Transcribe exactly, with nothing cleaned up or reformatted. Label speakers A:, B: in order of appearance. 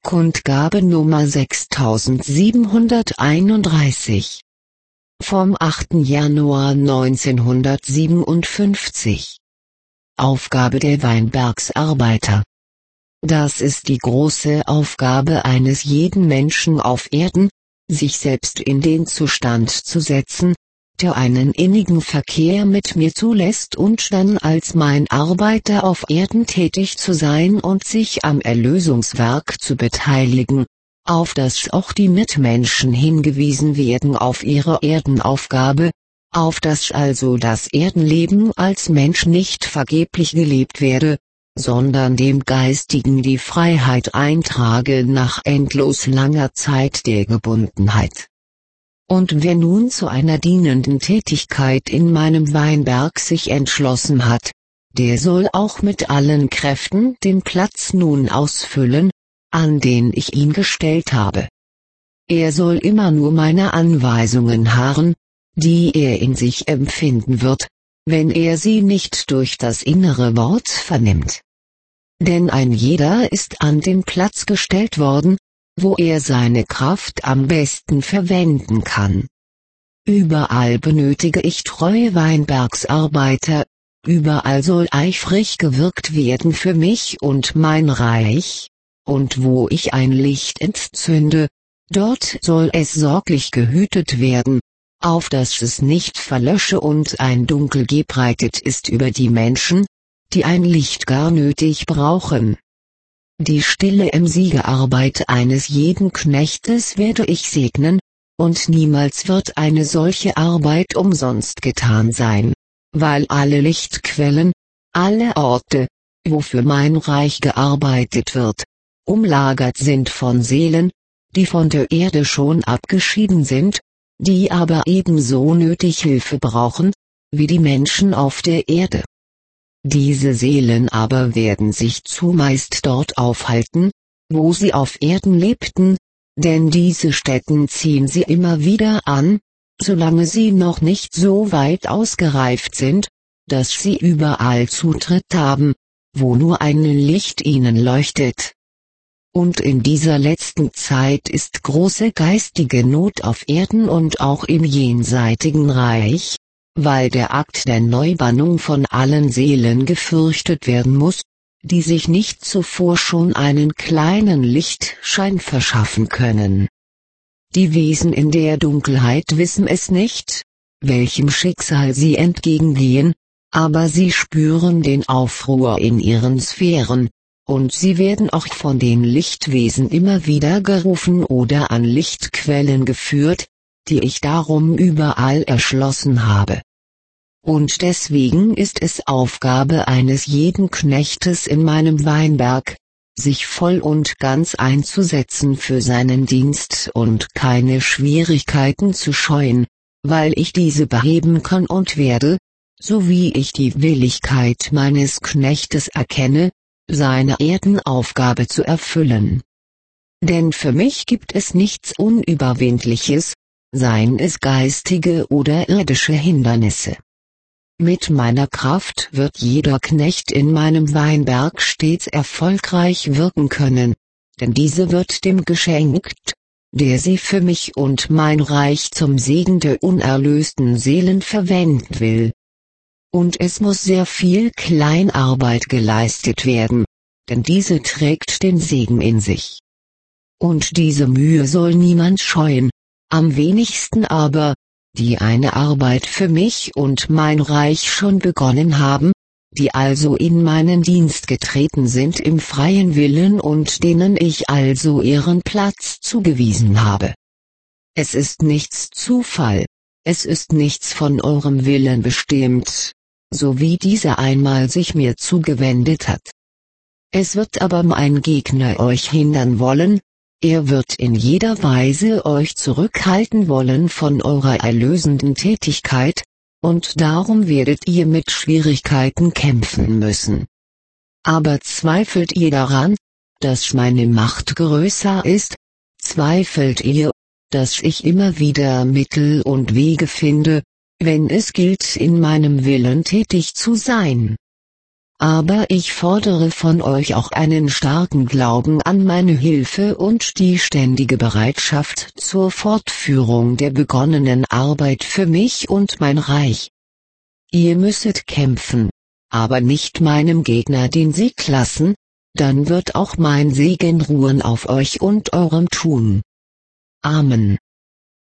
A: Kundgabe Nummer sechstausendsiebenhunderteinunddreißig. Vom achten Januar neunzehnhundertsiebenundfünfzig. Aufgabe der Weinbergsarbeiter. Das ist die große Aufgabe eines jeden Menschen auf Erden, sich selbst in den Zustand zu setzen, der einen innigen Verkehr mit mir zulässt und dann als mein Arbeiter auf Erden tätig zu sein und sich am Erlösungswerk zu beteiligen, auf das auch die Mitmenschen hingewiesen werden auf ihre Erdenaufgabe, auf das also das Erdenleben als Mensch nicht vergeblich gelebt werde, sondern dem Geistigen die Freiheit eintrage nach endlos langer Zeit der Gebundenheit. Und wer nun zu einer dienenden Tätigkeit in meinem Weinberg sich entschlossen hat, der soll auch mit allen Kräften den Platz nun ausfüllen, an den ich ihn gestellt habe. Er soll immer nur meine Anweisungen harren, die er in sich empfinden wird, wenn er sie nicht durch das innere Wort vernimmt. Denn ein jeder ist an den Platz gestellt worden, wo er seine Kraft am besten verwenden kann. Überall benötige ich treue Weinbergsarbeiter, überall soll eifrig gewirkt werden für mich und mein Reich, und wo ich ein Licht entzünde, dort soll es sorglich gehütet werden, auf dass es nicht verlösche und ein Dunkel gebreitet ist über die Menschen, die ein Licht gar nötig brauchen. Die stille emsige Arbeit eines jeden Knechtes werde ich segnen, und niemals wird eine solche Arbeit umsonst getan sein, weil alle Lichtquellen, alle Orte, wofür mein Reich gearbeitet wird, umlagert sind von Seelen, die von der Erde schon abgeschieden sind, die aber ebenso nötig Hilfe brauchen, wie die Menschen auf der Erde. Diese Seelen aber werden sich zumeist dort aufhalten, wo sie auf Erden lebten, denn diese Stätten ziehen sie immer wieder an, solange sie noch nicht so weit ausgereift sind, dass sie überall Zutritt haben, wo nur ein Licht ihnen leuchtet. Und in dieser letzten Zeit ist große geistige Not auf Erden und auch im jenseitigen Reich, weil der Akt der Neubannung von allen Seelen gefürchtet werden muss, die sich nicht zuvor schon einen kleinen Lichtschein verschaffen können. Die Wesen in der Dunkelheit wissen es nicht, welchem Schicksal sie entgegengehen, aber sie spüren den Aufruhr in ihren Sphären, und sie werden auch von den Lichtwesen immer wieder gerufen oder an Lichtquellen geführt, die ich darum überall erschlossen habe. Und deswegen ist es Aufgabe eines jeden Knechtes in meinem Weinberg, sich voll und ganz einzusetzen für seinen Dienst und keine Schwierigkeiten zu scheuen, weil ich diese beheben kann und werde, so wie ich die Willigkeit meines Knechtes erkenne, seine Erdenaufgabe zu erfüllen. Denn für mich gibt es nichts Unüberwindliches, seien es geistige oder irdische Hindernisse. Mit meiner Kraft wird jeder Knecht in meinem Weinberg stets erfolgreich wirken können, denn diese wird dem geschenkt, der sie für mich und mein Reich zum Segen der unerlösten Seelen verwenden will. Und es muss sehr viel Kleinarbeit geleistet werden, denn diese trägt den Segen in sich. Und diese Mühe soll niemand scheuen, am wenigsten aber, die eine Arbeit für mich und mein Reich schon begonnen haben, die also in meinen Dienst getreten sind im freien Willen und denen ich also ihren Platz zugewiesen habe. Es ist nichts Zufall, es ist nichts von eurem Willen bestimmt, so wie dieser einmal sich mir zugewendet hat. Es wird aber mein Gegner euch hindern wollen, er wird in jeder Weise euch zurückhalten wollen von eurer erlösenden Tätigkeit, und darum werdet ihr mit Schwierigkeiten kämpfen müssen. Aber zweifelt ihr daran, dass meine Macht größer ist, zweifelt ihr, dass ich immer wieder Mittel und Wege finde, wenn es gilt in meinem Willen tätig zu sein. Aber ich fordere von euch auch einen starken Glauben an meine Hilfe und die ständige Bereitschaft zur Fortführung der begonnenen Arbeit für mich und mein Reich. Ihr müsset kämpfen, aber nicht meinem Gegner den Sieg lassen, dann wird auch mein Segen ruhen auf euch und eurem Tun. Amen.